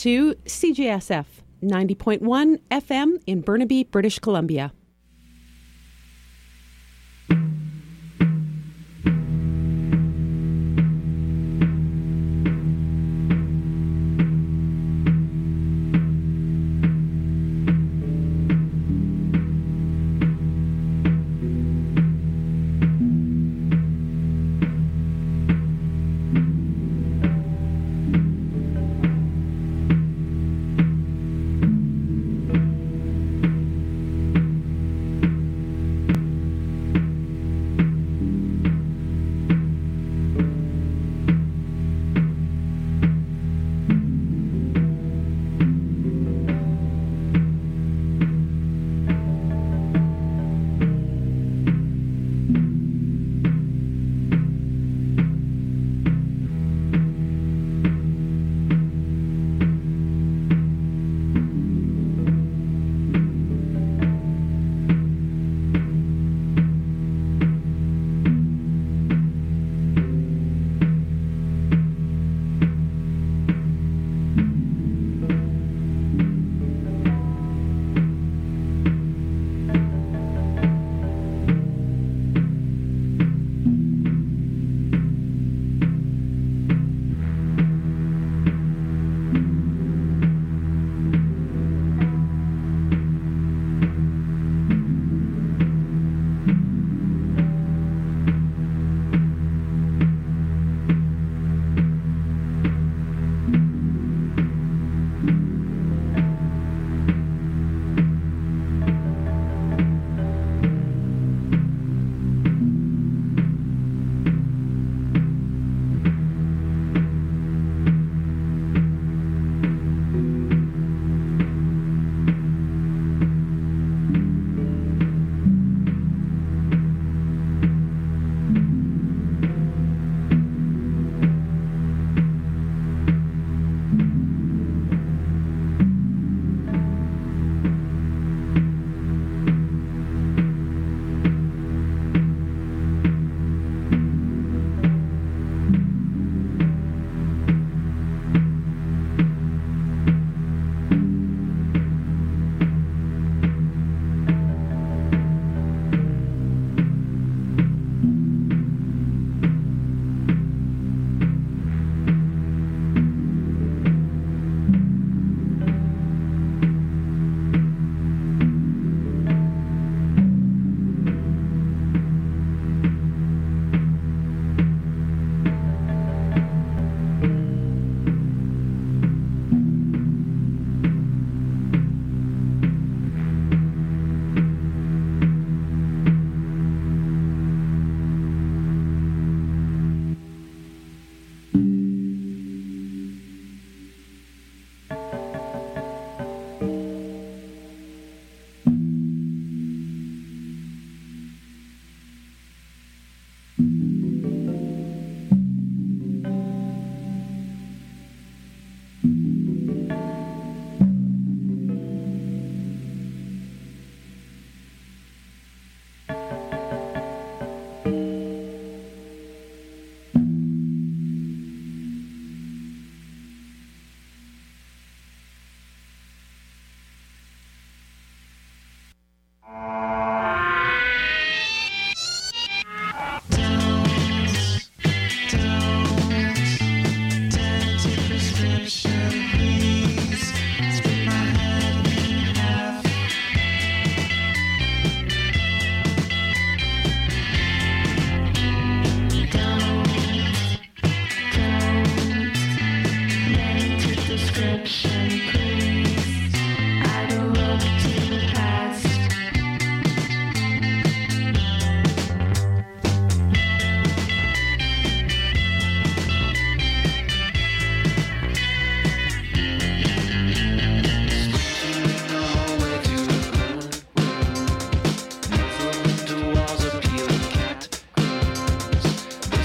to CJSF 90.1 FM in Burnaby, British Columbia.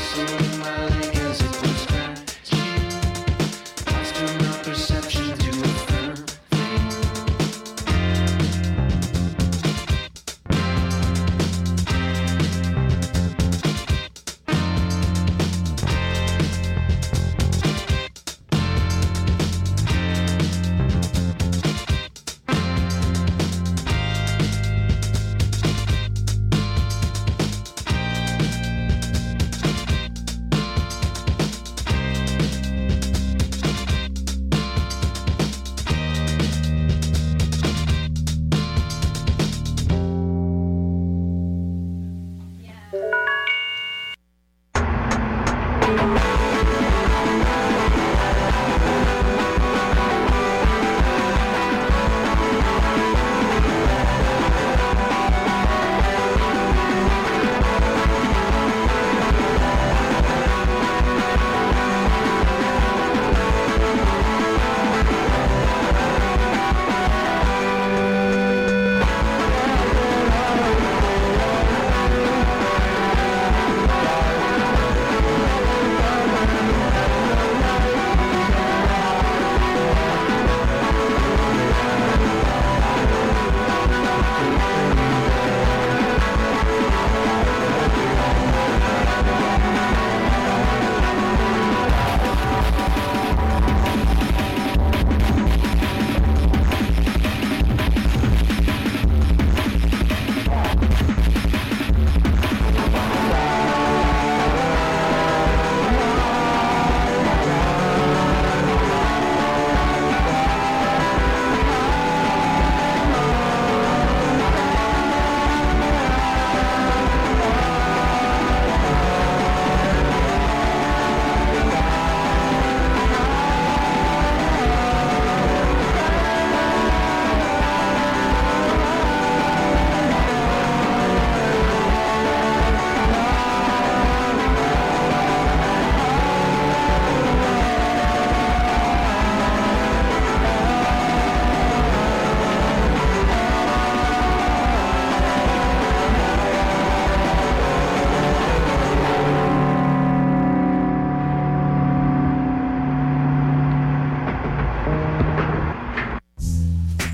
Perception to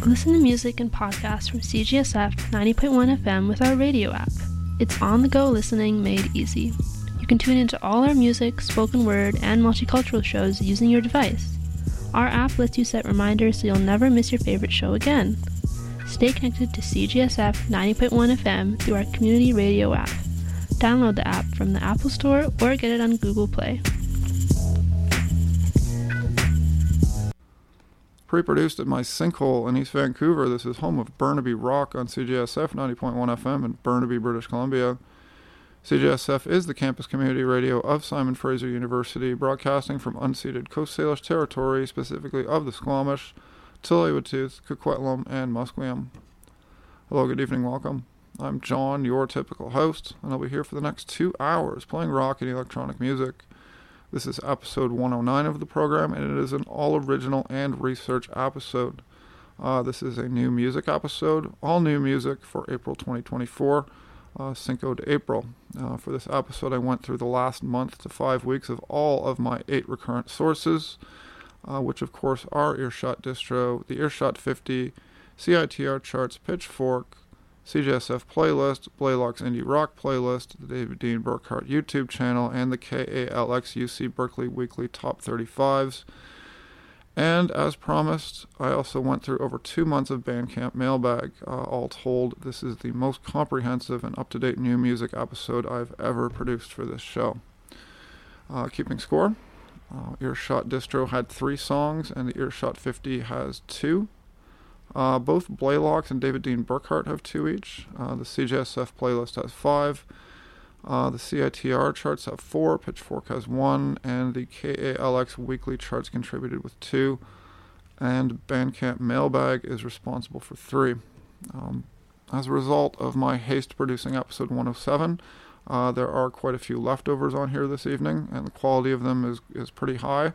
Listen to music and podcasts from CGSF 90.1 FM with our radio app. It's on-the-go listening made easy. You can tune into all our music, spoken word, and multicultural shows using your device. Our app lets you set reminders so you'll never miss your favorite show again. Stay connected to CGSF 90.1 FM through our community radio app. Download the app from the Apple Store or get it on Google Play. Pre-produced at my sinkhole in East Vancouver, this is home of Burnaby Rock on CGSF 90.1 FM in Burnaby, British Columbia. CGSF is the campus community radio of Simon Fraser University, broadcasting from unceded Coast Salish territory, specifically of the Squamish, Tsleil-Waututh, Coquitlam, and Musqueam. Hello, good evening, welcome. I'm John, your typical host, and I'll be here for the next 2 hours playing rock and electronic music. This is episode 109 of the program, and it is an all-original and research episode. This is a new music episode, all new music for April 2024, Cinco de April. For this episode, I went through the last month to 5 weeks of all of my 8 recurrent sources, which of course are Earshot Distro, the Earshot 50, CITR Charts, Pitchfork, CGSF Playlist, Blaylock's Indie Rock Playlist, the David Dean Burkhart YouTube channel, and the KALX UC Berkeley Weekly Top 35s. And as promised, I also went through over 2 months of Bandcamp mailbag. All told, this is the most comprehensive and up-to-date new music episode I've ever produced for this show. Keeping score, Earshot Distro had 3 songs, and the Earshot 50 has 2. Both Blaylock's and David Dean Burkhart have 2 each. The CGSF Playlist has 5. The CITR charts have 4. Pitchfork has 1. And the KALX Weekly charts contributed with 2. And Bandcamp Mailbag is responsible for 3. As a result of my haste producing episode 107, there are quite a few leftovers on here this evening, and the quality of them is pretty high.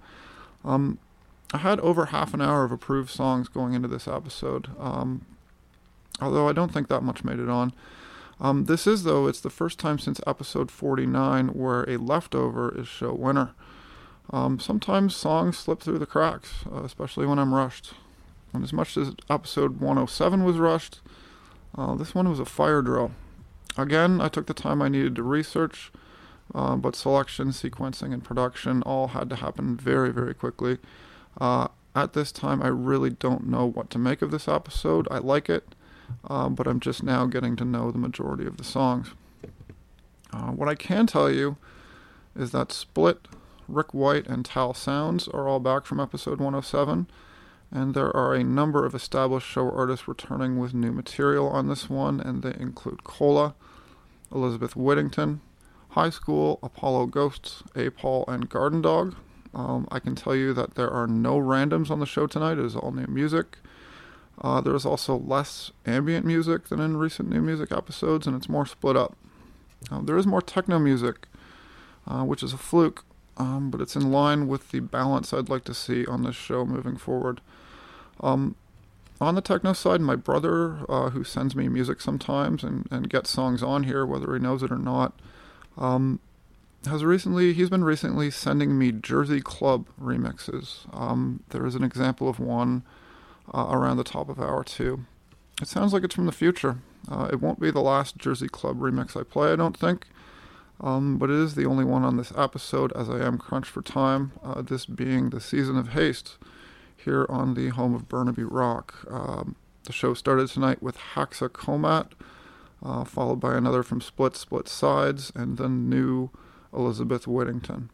I had over half an hour of approved songs going into this episode, although I don't think that much made it on. This is, though, it's the first time since episode 49 where a leftover is show winner. Sometimes songs slip through the cracks, especially when I'm rushed. And as much as episode 107 was rushed, this one was a fire drill. Again, I took the time I needed to research, but selection, sequencing, and production all had to happen very, very quickly. At this time, I really don't know what to make of this episode. I like it, but I'm just now getting to know the majority of the songs. What I can tell you is that Split, Rick White, and Tal Sounds are all back from episode 107, and there are a number of established show artists returning with new material on this one, and they include Cola, Elizabeth Whittington, High School, Apollo Ghosts, A-Paul, and Garden Dog. I can tell you that there are no randoms on the show tonight. It is all new music. There is also less ambient music than in recent new music episodes, and it's more split up. There is more techno music, which is a fluke, but it's in line with the balance I'd like to see on this show moving forward. On the techno side, my brother, who sends me music sometimes and gets songs on here, whether he knows it or not, he's been recently sending me Jersey Club remixes. There is an example of one around the top of hour 2. It sounds like it's from the future. It won't be the last Jersey Club remix I play, I don't think, but it is the only one on this episode, as I am crunched for time, this being the season of haste here on the home of Burnaby Rock. The show started tonight with Haxa Comat, followed by another from Split Sides, and then new Elizabeth Whittington.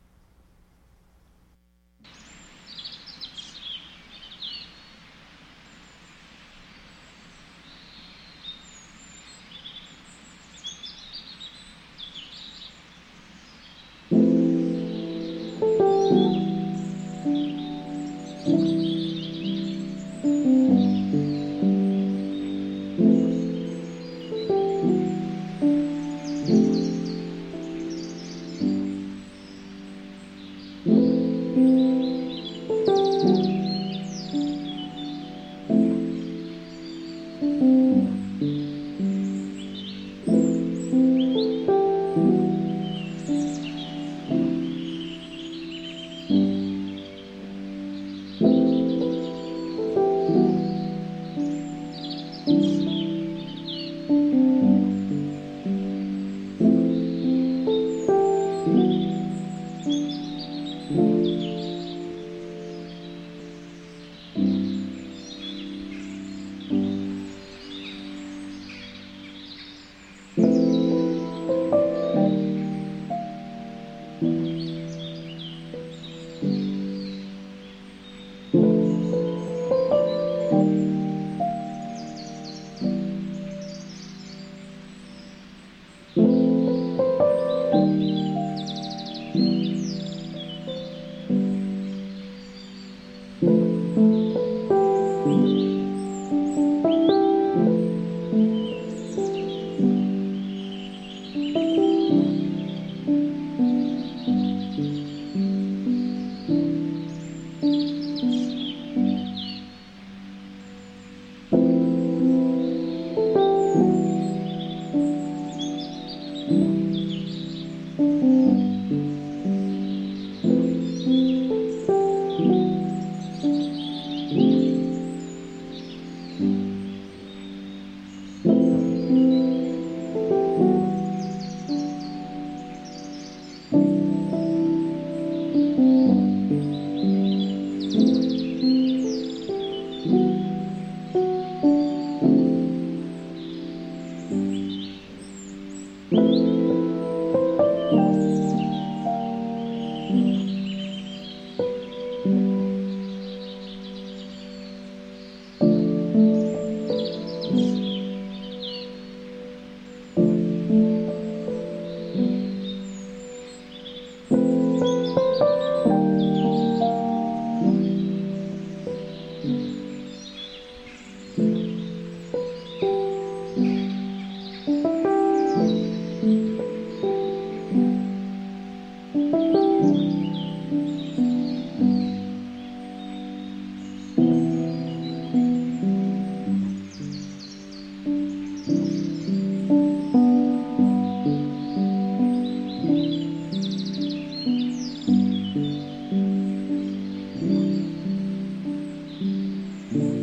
Bye.